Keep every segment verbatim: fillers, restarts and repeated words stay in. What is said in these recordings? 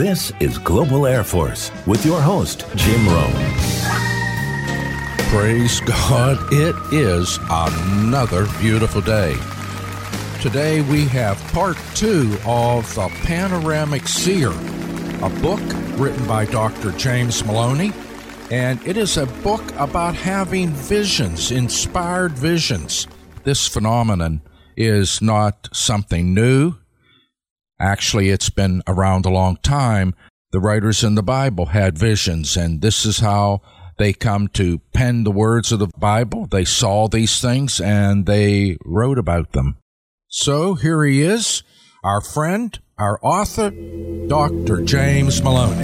This is Global Air Force with your host, Jim Rome. Praise God, it is another beautiful day. Today we have part two of The Panoramic Seer, a book written by Doctor James Maloney, and it is a book about having visions, inspired visions. This phenomenon is not something new. Actually, it's been around a long time. The writers in the Bible had visions, and this is how they come to pen the words of the Bible. They saw these things, and they wrote about them. So here he is, our friend, our author, Doctor James Maloney.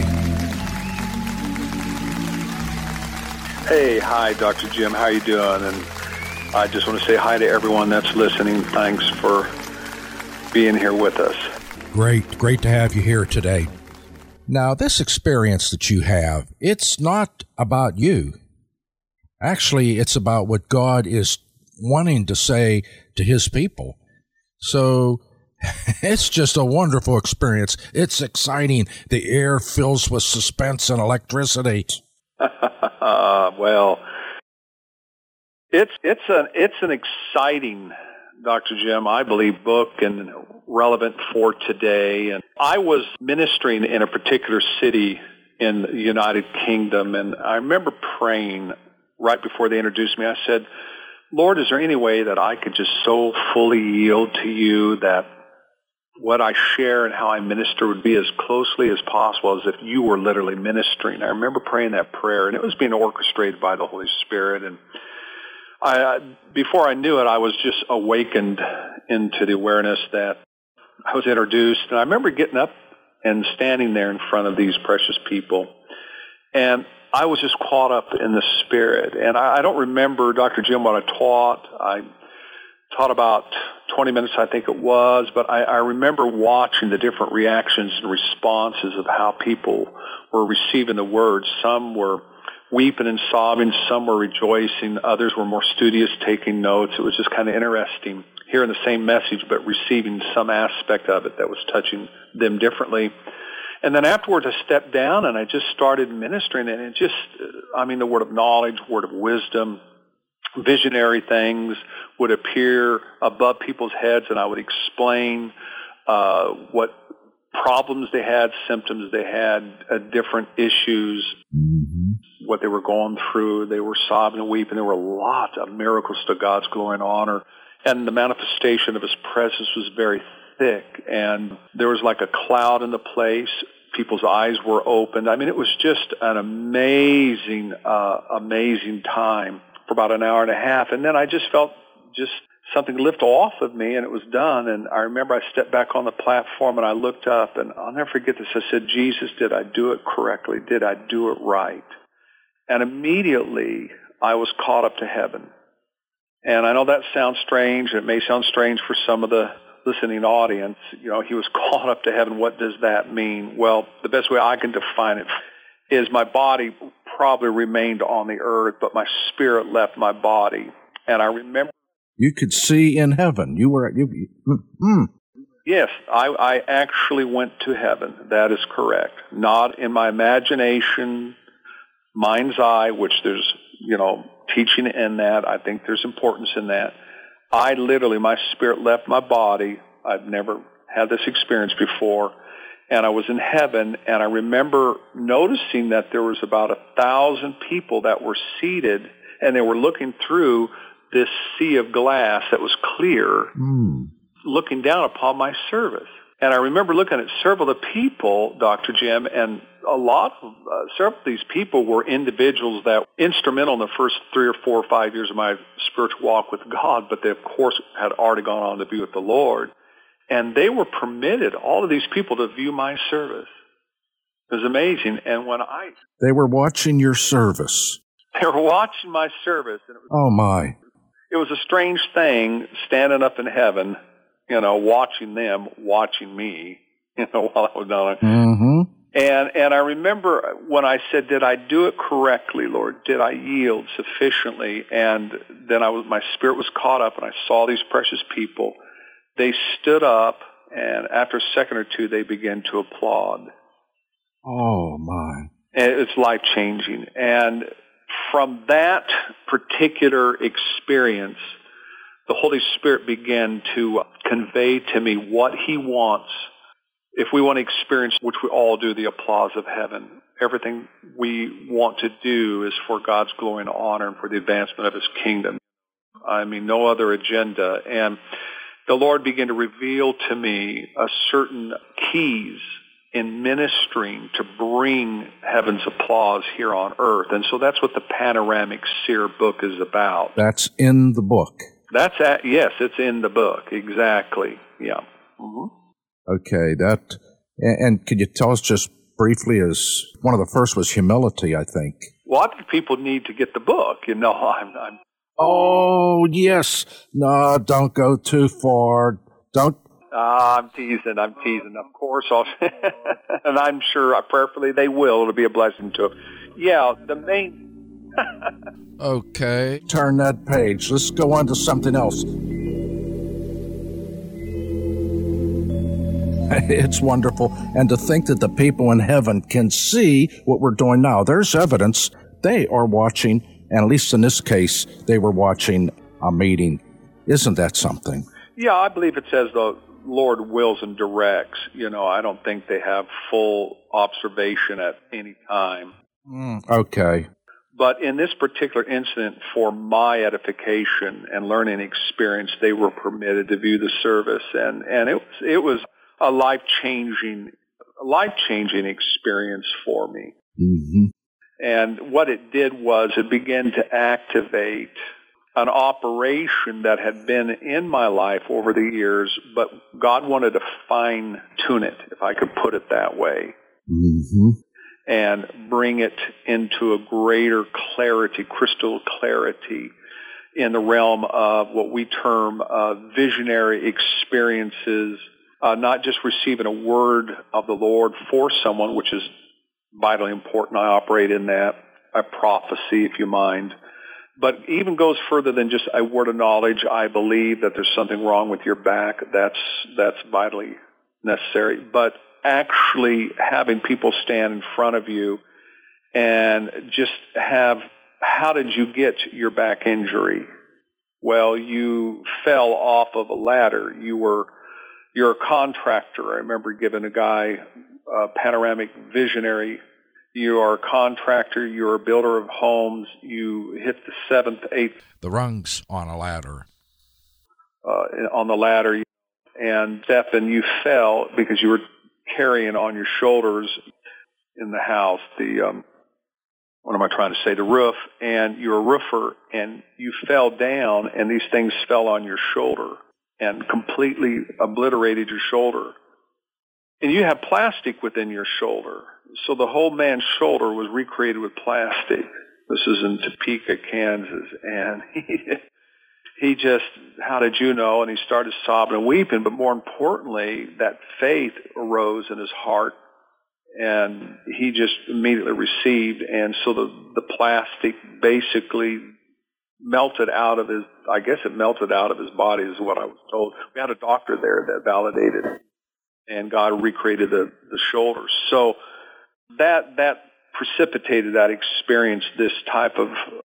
Hey, hi, Doctor Jim. How you doing? And I just want to say hi to everyone that's listening. Thanks for being here with us. Great, great to have you here today. Now, this experience that you have, it's not about you. Actually, it's about what God is wanting to say to his people. So it's just a wonderful experience. It's exciting. The air fills with suspense and electricity. Well, it's it's an it's an exciting, Doctor Jim, I believe, book and relevant for today. And I was ministering in a particular city in the United Kingdom, and I remember praying right before they introduced me. I said, Lord, is there any way that I could just so fully yield to you that what I share and how I minister would be as closely as possible as if you were literally ministering? I remember praying that prayer, and it was being orchestrated by the Holy Spirit. And I, uh, before I knew it, I was just awakened into the awareness that I was introduced. And I remember getting up and standing there in front of these precious people. And I was just caught up in the Spirit. And I, I don't remember, Doctor Jim, what I taught. I taught about twenty minutes, I think it was. But I, I remember watching the different reactions and responses of how people were receiving the words. Some were weeping and sobbing, some were rejoicing, others were more studious, taking notes. It was just kind of interesting hearing the same message, but receiving some aspect of it that was touching them differently. And then afterwards, I stepped down and I just started ministering, and it just, I mean, the word of knowledge, word of wisdom, visionary things would appear above people's heads, and I would explain uh, what problems they had, symptoms they had, uh, different issues, mm-hmm. what they were going through. They were sobbing and weeping. There were a lot of miracles to God's glory and honor. And the manifestation of his presence was very thick. And there was like a cloud in the place. People's eyes were opened. I mean, it was just an amazing, uh, amazing time for about an hour and a half. And then I just felt just something lift off of me, and it was done. And I remember I stepped back on the platform, and I looked up, and I'll never forget this. I said, Jesus, did I do it correctly? Did I do it right? And immediately, I was caught up to heaven. And I know that sounds strange. It may sound strange for some of the listening audience. You know, he was caught up to heaven. What does that mean? Well, the best way I can define it is my body probably remained on the earth, but my spirit left my body. And I remember you could see in heaven. You were, you, mm. Yes, I, I actually went to heaven. That is correct. Not in my imagination, mind's eye, which there's, you know, teaching in that. I think there's importance in that. I literally, my spirit left my body. I've never had this experience before. And I was in heaven, and I remember noticing that there was about a thousand people that were seated, and they were looking through this sea of glass that was clear, mm. looking down upon my service. And I remember looking at several of the people, Doctor Jim, and a lot of, uh, several of these people were individuals that were instrumental in the first three or four or five years of my spiritual walk with God, but they, of course, had already gone on to be with the Lord. And they were permitted, all of these people, to view my service. It was amazing. And when I... They were watching your service. They were watching my service. And it was, oh, my. It was a strange thing, standing up in heaven, you know, watching them, watching me, you know, while I was down there. Mm-hmm. And and I remember when I said, did I do it correctly, Lord? Did I yield sufficiently? And then I was, my spirit was caught up, and I saw these precious people. They stood up, and after a second or two, they began to applaud. Oh, my. And it's life-changing. And from that particular experience, the Holy Spirit began to convey to me what he wants. If we want to experience, which we all do, the applause of heaven, everything we want to do is for God's glory and honor and for the advancement of his kingdom. I mean, no other agenda. And the Lord began to reveal to me a certain keys in ministering to bring heaven's applause here on earth. And so that's what the Panoramic Seer book is about. That's in the book. That's at, yes, it's in the book. Exactly. Yeah. Mm-hmm. Okay. That, and, and could you tell us just briefly, as one of the first was humility, I think. Well, I think people need to get the book. You know, I'm, I'm Oh, yes. No, don't go too far. Don't. Uh, I'm teasing. I'm teasing. Of course, I'll, and I'm sure, uh, prayerfully, they will. It'll be a blessing to them. Yeah, the main... Okay. Turn that page. Let's go on to something else. It's wonderful. And to think that the people in heaven can see what we're doing now. There's evidence. They are watching, and at least in this case, they were watching a meeting. Isn't that something? Yeah, I believe it says the Lord wills and directs. You know, I don't think they have full observation at any time. Mm, okay. But in this particular incident, for my edification and learning experience, they were permitted to view the service, and, and it was, it was a life-changing, life-changing experience for me. Mm-hmm. And what it did was it began to activate an operation that had been in my life over the years, but God wanted to fine-tune it, if I could put it that way, mm-hmm. and bring it into a greater clarity, crystal clarity, in the realm of what we term uh, visionary experiences, uh, not just receiving a word of the Lord for someone, which is vitally important. I operate in that, a prophecy, if you mind. But even goes further than just a word of knowledge. I believe that there's something wrong with your back. That's that's vitally necessary. But actually having people stand in front of you and just have, how did you get your back injury? Well, you fell off of a ladder. You were, you're a contractor. I remember giving a guy a panoramic visionary. You are a contractor. You're a builder of homes. You hit the seventh, eighth. The rungs on a ladder. Uh, on the ladder. And, Stephen, you fell because you were carrying on your shoulders in the house, the, um, what am I trying to say, the roof, and you're a roofer, and you fell down, and these things fell on your shoulder and completely obliterated your shoulder. And you have plastic within your shoulder. So the whole man's shoulder was recreated with plastic. This is in Topeka, Kansas. And he, he just, how did you know? And he started sobbing and weeping. But more importantly, that faith arose in his heart. And he just immediately received. And so the, the plastic basically melted out of his, I guess it melted out of his body is what I was told. We had a doctor there that validated it. And God recreated the, the shoulders. So that that precipitated that experience, this type of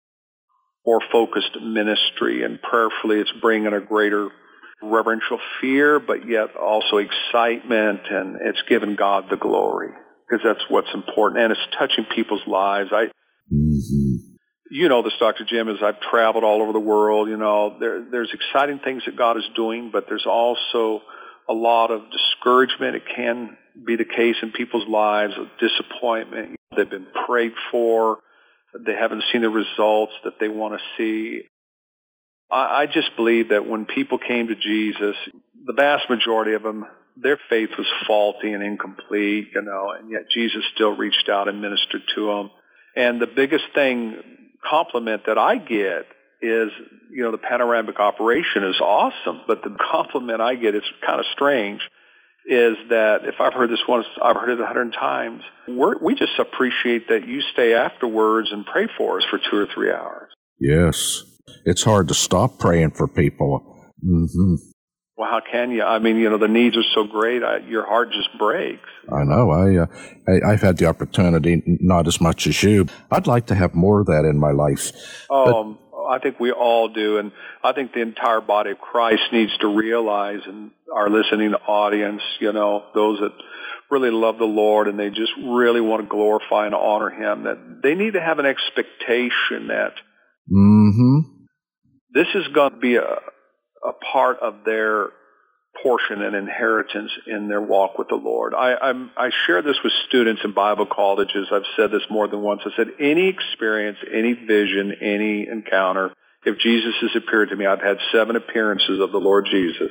more focused ministry. And prayerfully, it's bringing a greater reverential fear, but yet also excitement, and it's given God the glory, because that's what's important. And it's touching people's lives. I, mm-hmm. You know this, Doctor Jim, as I've traveled all over the world, you know, there, there's exciting things that God is doing, but there's also a lot of discouragement. It can be the case in people's lives, of disappointment. They've been prayed for. They haven't seen the results that they want to see. I, I just believe that when people came to Jesus, the vast majority of them, their faith was faulty and incomplete, you know, and yet Jesus still reached out and ministered to them. And the biggest thing, compliment that I get is, you know, the panoramic operation is awesome, but the compliment I get, it's kind of strange, is that if I've heard this once, I've heard it a hundred times. We're, we just appreciate that you stay afterwards and pray for us for two or three hours. Yes. It's hard to stop praying for people. Mm-hmm. Well, how can you? I mean, you know, the needs are so great, I, your heart just breaks. I know. I, uh, I, I've had the opportunity, not as much as you. I'd like to have more of that in my life. Um, I think we all do, and I think the entire body of Christ needs to realize, and our listening audience, you know, those that really love the Lord and they just really want to glorify and honor Him, that they need to have an expectation that mm-hmm. this is going to be a, a part of their portion and inheritance in their walk with the Lord. I, I'm, I share this with students in Bible colleges. I've said this more than once. I said, any experience, any vision, any encounter, if Jesus has appeared to me, I've had seven appearances of the Lord Jesus,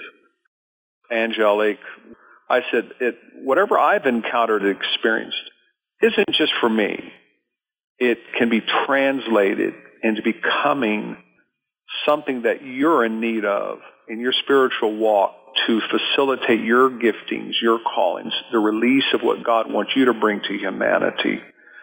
angelic. I said, it, whatever I've encountered and experienced isn't just for me. It can be translated into becoming something that you're in need of in your spiritual walk to facilitate your giftings, your callings, the release of what God wants you to bring to humanity.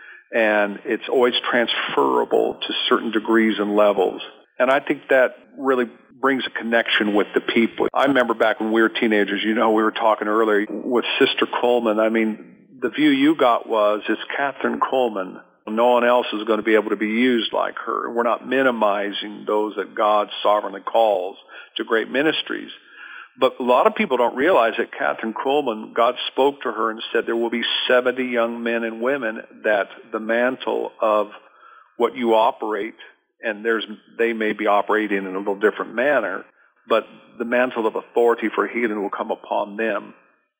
And it's always transferable to certain degrees and levels. And I think that really brings a connection with the people. I remember back when we were teenagers, you know, we were talking earlier with Sister Coleman. I mean, the view you got was, it's Catherine Coleman. No one else is going to be able to be used like her. We're not minimizing those that God sovereignly calls to great ministries. But a lot of people don't realize that Catherine Coleman, God spoke to her and said there will be seventy young men and women that the mantle of what you operate, and there's they may be operating in a little different manner, but the mantle of authority for healing will come upon them.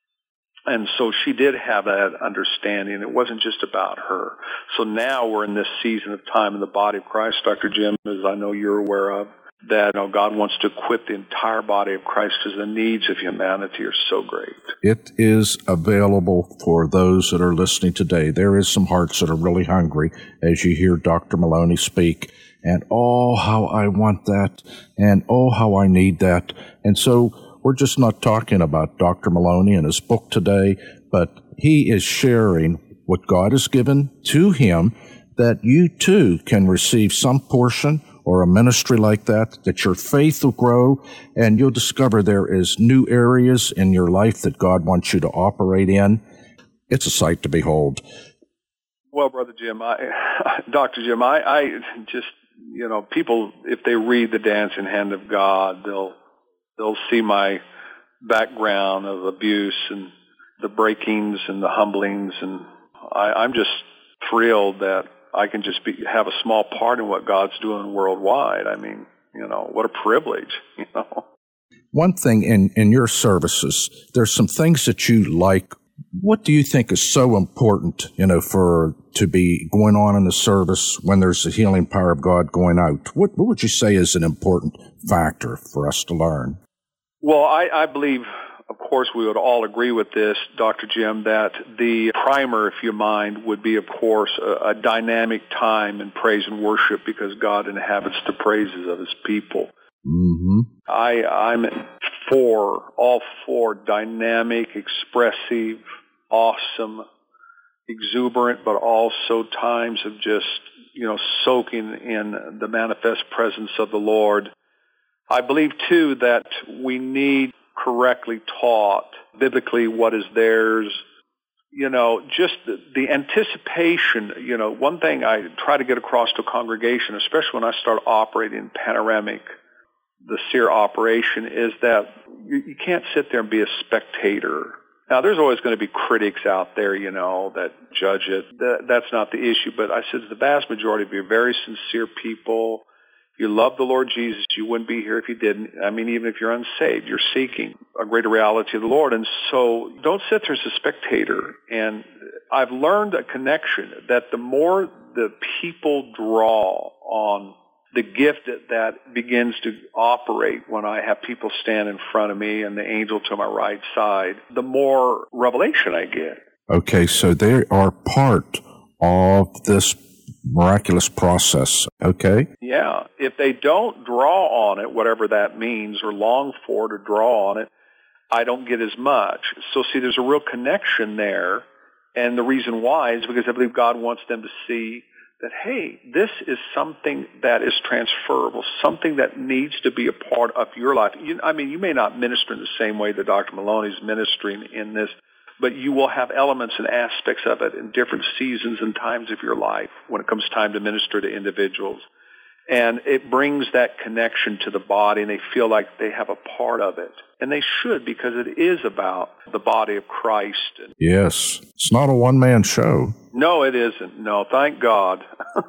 And so she did have that understanding. It wasn't just about her. So now we're in this season of time in the body of Christ, Doctor Jim, as I know you're aware of, that you know, God wants to equip the entire body of Christ because the needs of humanity are so great. It is available for those that are listening today. There is some hearts that are really hungry as you hear Doctor Maloney speak. And oh, how I want that. And oh, how I need that. And so we're just not talking about Doctor Maloney and his book today, but he is sharing what God has given to him, that you too can receive some portion or a ministry like that, that your faith will grow, and you'll discover there is new areas in your life that God wants you to operate in. It's a sight to behold. Well, Brother Jim, I, Doctor Jim, I, I just, you know, people, if they read The Dancing Hand of God, they'll they'll see my background of abuse and the breakings and the humblings, and I, I'm just thrilled that I can just be, have a small part in what God's doing worldwide. I mean, you know, what a privilege, you know. One thing in, in your services, there's some things that you like. What do you think is so important, you know, for to be going on in the service when there's the healing power of God going out? What, what would you say is an important factor for us to learn? Well, I, I believe, of course, we would all agree with this, Doctor Jim, that the primer, if you mind, would be, of course, a, a dynamic time in praise and worship because God inhabits the praises of His people. Mm-hmm. I, I'm for, all for dynamic, expressive, awesome, exuberant, but also times of just, you know, soaking in the manifest presence of the Lord. I believe, too, that we need correctly taught biblically what is theirs. You know, just the, the anticipation, you know, one thing I try to get across to a congregation, especially when I start operating panoramic, the SEER operation, is that you, you can't sit there and be a spectator. Now, there's always going to be critics out there, you know, that judge it. That, that's not the issue. But I said the vast majority of you are very sincere people. You love the Lord Jesus. You wouldn't be here if you didn't. I mean, even if you're unsaved, you're seeking a greater reality of the Lord. And so don't sit there as a spectator. And I've learned a connection that the more the people draw on the gift that, that begins to operate when I have people stand in front of me and the angel to my right side, the more revelation I get. Okay, so they are part of this miraculous process, okay? Yeah. If they don't draw on it, whatever that means, or long for it or draw on it, I don't get as much. So, see, there's a real connection there. And the reason why is because I believe God wants them to see that, hey, this is something that is transferable, something that needs to be a part of your life. You, I mean, you may not minister in the same way that Doctor Maloney's ministering in this, but you will have elements and aspects of it in different seasons and times of your life when it comes time to minister to individuals. And it brings that connection to the body, and they feel like they have a part of it. And they should, because it is about the body of Christ. Yes. It's not a one-man show. No, it isn't. No, thank God.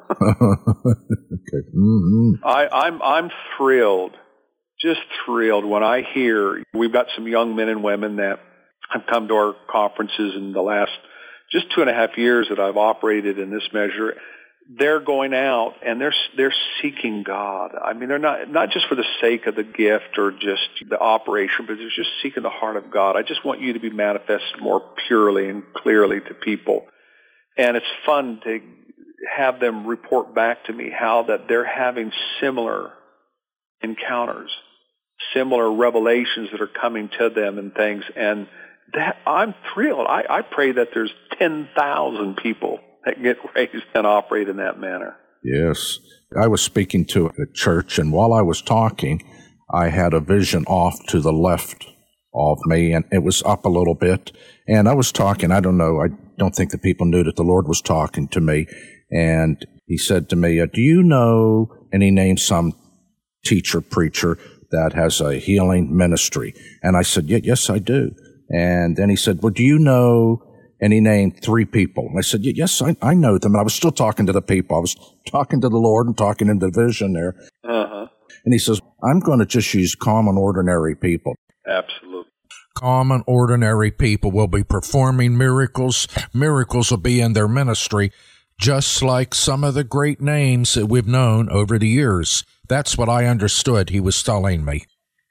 Okay. Mm-hmm. I, I'm I'm thrilled, just thrilled when I hear we've got some young men and women that have come to our conferences in the last just two and a half years that I've operated in this measure. They're going out and they're they're seeking God. I mean, they're not not just for the sake of the gift or just the operation, but they're just seeking the heart of God. I just want you to be manifested more purely and clearly to people. And it's fun to have them report back to me how that they're having similar encounters, similar revelations that are coming to them and things. And that I'm thrilled. I, I pray that there's ten thousand people that get raised and operate in that manner. Yes. I was speaking to a church, and while I was talking, I had a vision off to the left of me, and it was up a little bit. And I was talking, I don't know, I don't think the people knew that the Lord was talking to me. And he said to me, do you know, and he named some teacher, preacher that has a healing ministry. And I said, yeah, yes, I do. And then he said, well, do you know, and he named three people. And I said, yes, I, I know them. And I was still talking to the people. I was talking to the Lord and talking in the vision there. Uh-huh. And he says, I'm going to just use common, ordinary people. Absolutely. Common, ordinary people will be performing miracles. Miracles will be in their ministry, just like some of the great names that we've known over the years. That's what I understood he was telling me.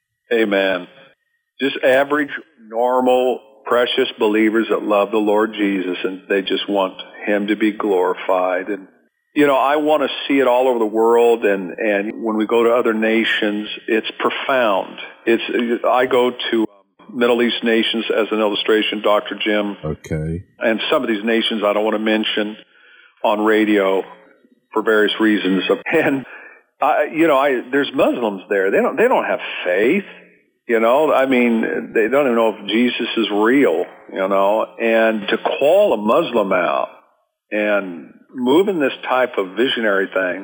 Amen. Just average, normal, precious believers that love the Lord Jesus, and they just want him to be glorified. And, you know, I want to see it all over the world, and, and when we go to other nations, it's profound. It's I go to Middle East nations as an illustration, Doctor Jim. Okay. And some of these nations I don't want to mention on radio for various reasons. And, I, you know, I, there's Muslims there. They don't, they don't have faith. You know, I mean, they don't even know if Jesus is real, you know, and to call a Muslim out and move in this type of visionary thing,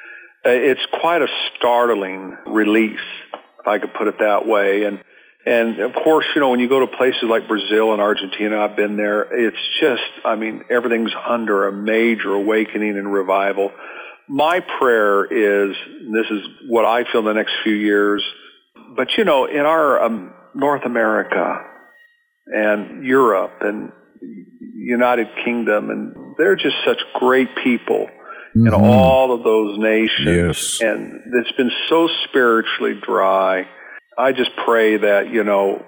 it's quite a startling release, if I could put it that way. And, and of course, you know, when you go to places like Brazil and Argentina, I've been there, it's just, I mean, everything's under a major awakening and revival. My prayer is, and this is what I feel in the next few years, but, you know, in our um, North America and Europe and United Kingdom, and they're just such great people mm-hmm. in all of those nations. Yes. And it's been so spiritually dry. I just pray that, you know,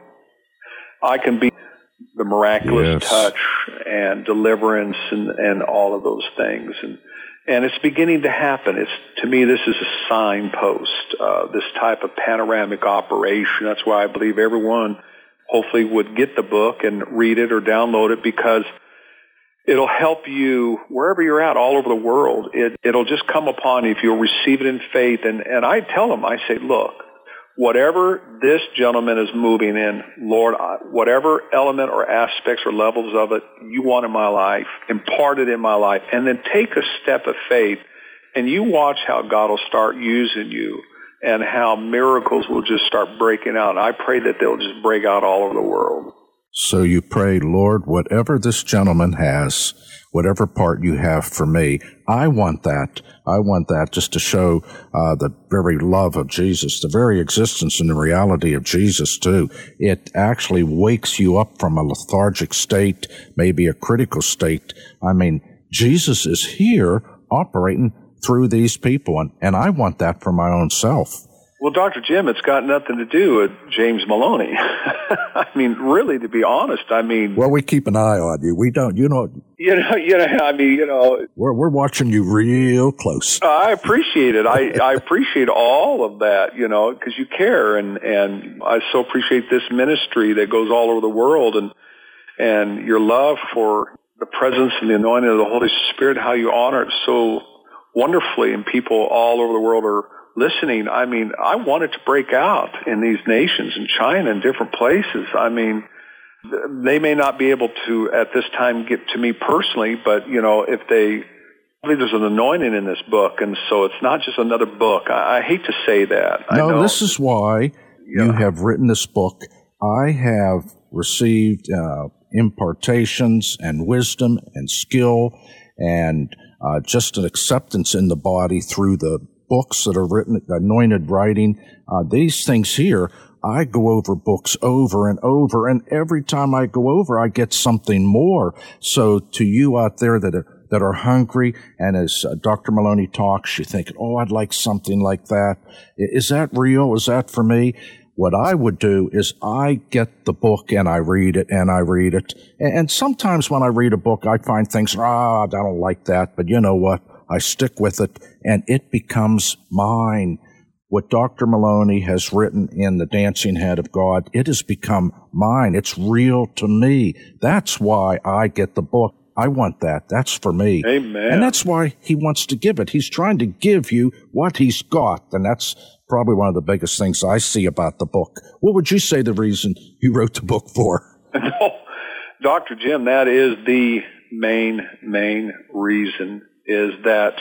I can be the miraculous yes. touch and deliverance and, and all of those things. And And it's beginning to happen. It's, to me, this is a signpost, uh, this type of panoramic operation. That's why I believe everyone hopefully would get the book and read it or download it, because it'll help you wherever you're at all over the world. It, it'll just come upon you if you'll receive it in faith. And, and I tell them, I say, look, whatever this gentleman is moving in, Lord, whatever element or aspects or levels of it you want in my life, impart it in my life, and then take a step of faith, and you watch how God will start using you and how miracles will just start breaking out. And I pray that they'll just break out all over the world. So you pray, Lord, whatever this gentleman has, whatever part you have for me, I want that. I want that just to show uh, the very love of Jesus, the very existence and the reality of Jesus, too. It actually wakes you up from a lethargic state, maybe a critical state. I mean, Jesus is here operating through these people, and, and I want that for my own self. Well, Doctor Jim, it's got nothing to do with James Maloney. I mean, really, to be honest, I mean... Well, we keep an eye on you. We don't, you know... You know, you know, I mean, you know... We're we're watching you real close. I appreciate it. I, I appreciate all of that, you know, because you care, and, and I so appreciate this ministry that goes all over the world, and and your love for the presence and the anointing of the Holy Spirit, how you honor it so wonderfully, and people all over the world are listening. I mean, I want it to break out in these nations, in China and different places. I mean, they may not be able to at this time get to me personally, but, you know, if they, I believe there's an anointing in this book, and so it's not just another book. I, I hate to say that. No, I know. This is why Yeah. you have written this book. I have received uh, impartations and wisdom and skill and uh, just an acceptance in the body through the books that are written, anointed writing. Uh, these things here, I go over books over and over, and every time I go over, I get something more. So to you out there that are, that are hungry, and as uh, Doctor Maloney talks, you think, oh, I'd like something like that. Is that real? Is that for me? What I would do is I get the book and I read it and I read it. And sometimes when I read a book, I find things, ah, I don't like that. But you know what? I stick with it and it becomes mine. What Doctor Maloney has written in The Dancing Hand of God, it has become mine. It's real to me. That's why I get the book. I want that. That's for me. Amen. And that's why he wants to give it. He's trying to give you what he's got. And that's probably one of the biggest things I see about the book. What would you say the reason you wrote the book for? No, Doctor Jim, that is the main, main reason, is that,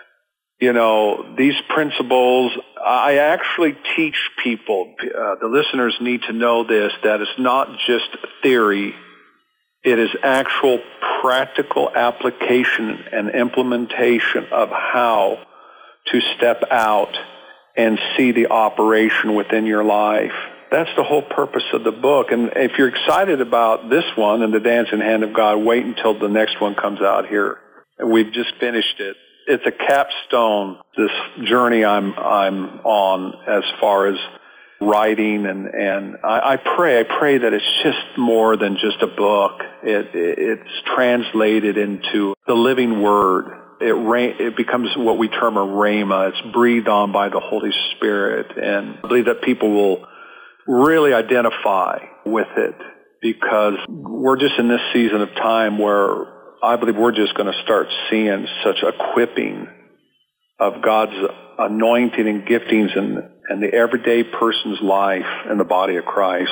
you know, these principles, I actually teach people, uh, the listeners need to know this, that it's not just theory. It is actual practical application and implementation of how to step out and see the operation within your life. That's the whole purpose of the book. And if you're excited about this one and The Dancing Hand of God, wait until the next one comes out here. We've just finished it. It's a capstone, this journey I'm I'm on as far as writing, and, and I, I pray, I pray that it's just more than just a book. It, it it's translated into the living word. It, it becomes what we term a rhema. It's breathed on by the Holy Spirit. And I believe that people will really identify with it, because we're just in this season of time where I believe we're just going to start seeing such equipping of God's anointing and giftings in, in the everyday person's life in the body of Christ.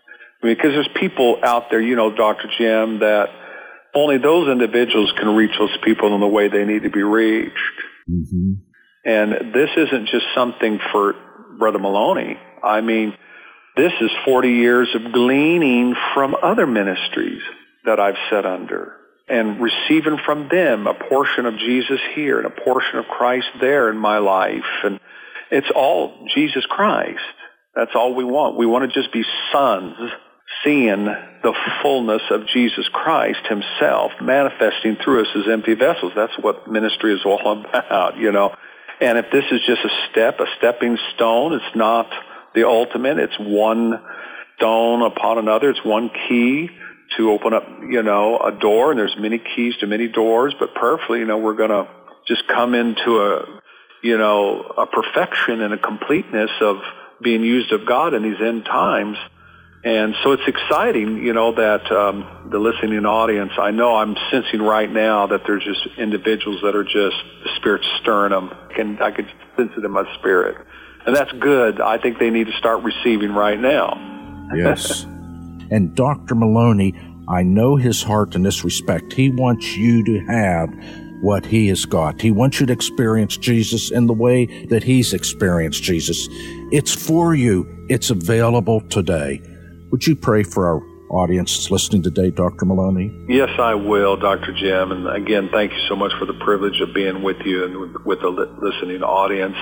I mean, because there's people out there, you know, Doctor Jim, that only those individuals can reach those people in the way they need to be reached. Mm-hmm. And this isn't just something for Brother Maloney. I mean, this is forty years of gleaning from other ministries that I've sat under and receiving from them a portion of Jesus here and a portion of Christ there in my life. And it's all Jesus Christ. That's all we want. We want to just be sons, seeing the fullness of Jesus Christ himself manifesting through us as empty vessels. That's what ministry is all about, you know. And if this is just a step, a stepping stone, it's not the ultimate. It's one stone upon another. It's one key to open up, you know, a door, and there's many keys to many doors, but perfectly, you know, we're going to just come into a, you know, a perfection and a completeness of being used of God in these end times. And so it's exciting, you know, that um, the listening audience, I know I'm sensing right now that there's just individuals that are just, the Spirit's stirring them. And I could sense it in my spirit. And that's good. I think they need to start receiving right now. Yes. And Doctor Maloney, I know his heart in this respect. He wants you to have what he has got. He wants you to experience Jesus in the way that he's experienced Jesus. It's for you. It's available today. Would you pray for our audience listening today, Doctor Maloney? Yes, I will, Doctor Jim. And again, thank you so much for the privilege of being with you and with, with the li- listening audience.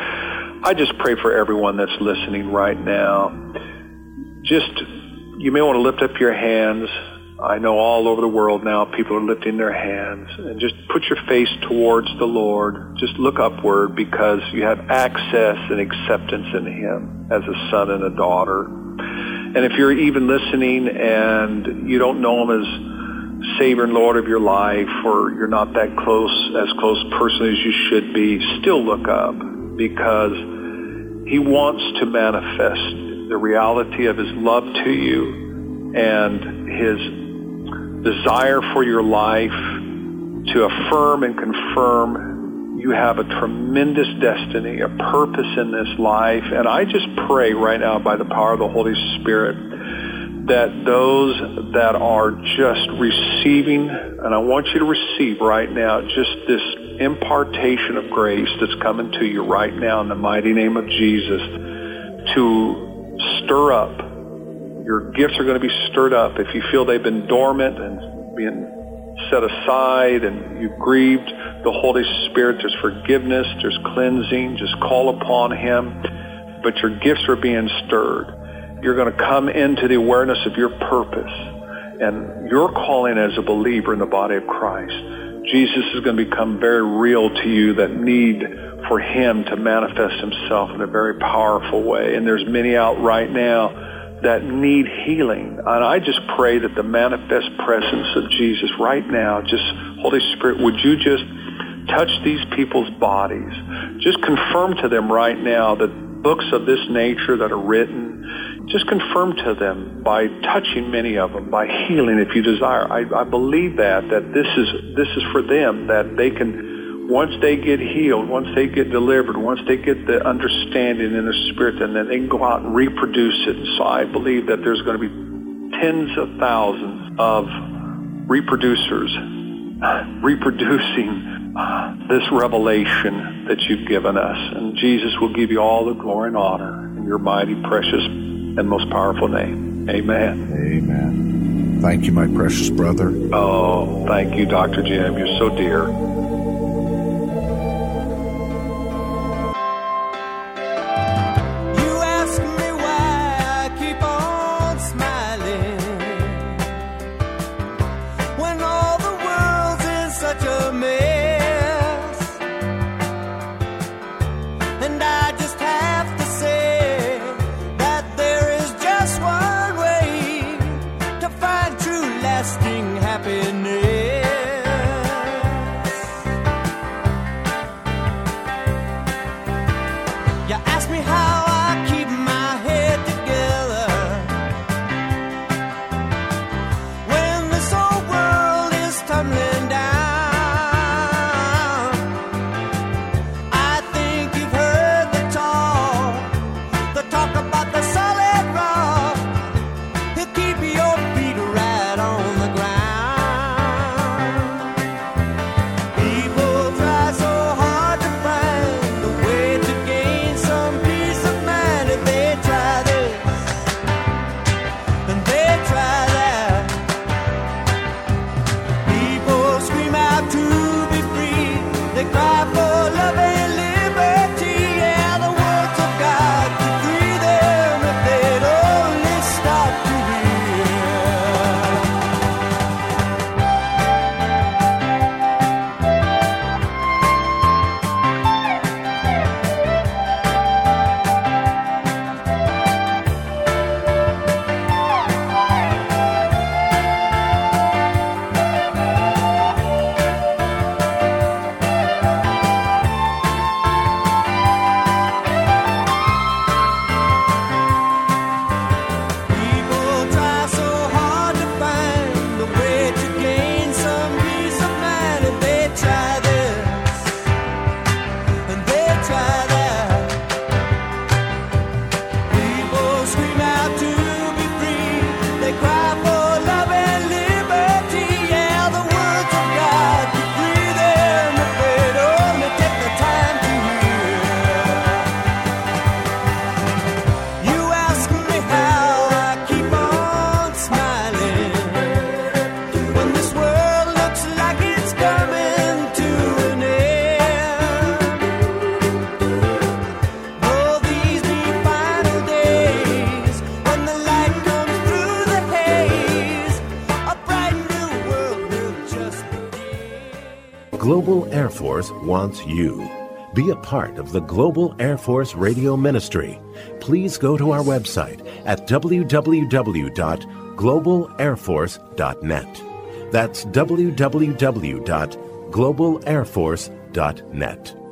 I, I just pray for everyone that's listening right now. Just, you may want to lift up your hands. I know all over the world now people are lifting their hands. And just put your face towards the Lord. Just look upward, because you have access and acceptance in him as a son and a daughter. And if you're even listening and you don't know him as Savior and Lord of your life, or you're not that close, as close person as you should be, still look up, because he wants to manifest the reality of his love to you and his desire for your life, to affirm and confirm you have a tremendous destiny, a purpose in this life. And I just pray right now by the power of the Holy Spirit that those that are just receiving, and I want you to receive right now just this impartation of grace that's coming to you right now in the mighty name of Jesus, to stir up. Your gifts are going to be stirred up. If you feel they've been dormant and being set aside and you've grieved the Holy Spirit, there's forgiveness, there's cleansing. Just call upon Him. But your gifts are being stirred. You're going to come into the awareness of your purpose and your calling as a believer in the body of Christ. Jesus is going to become very real to you, that need for Him to manifest Himself in a very powerful way. And there's many out right now that need healing. And I just pray that the manifest presence of Jesus right now, just Holy Spirit, would you just touch these people's bodies? Just confirm to them right now that books of this nature that are written, just confirm to them by touching many of them, by healing if you desire. I, I believe that, that this is, this is for them, that they can, once they get healed, once they get delivered, once they get the understanding in their spirit, and then they can go out and reproduce it. And so I believe that there's going to be tens of thousands of reproducers reproducing this revelation that you've given us. And Jesus will give you all the glory and honor in your mighty, precious, and most powerful name. Amen. Amen. Thank you, my precious brother. Oh, thank you, Doctor Jim. You're so dear. Global Air Force wants you. Be a part of the Global Air Force Radio Ministry. Please go to our website at w w w dot global air force dot net. That's w w w dot global air force dot net.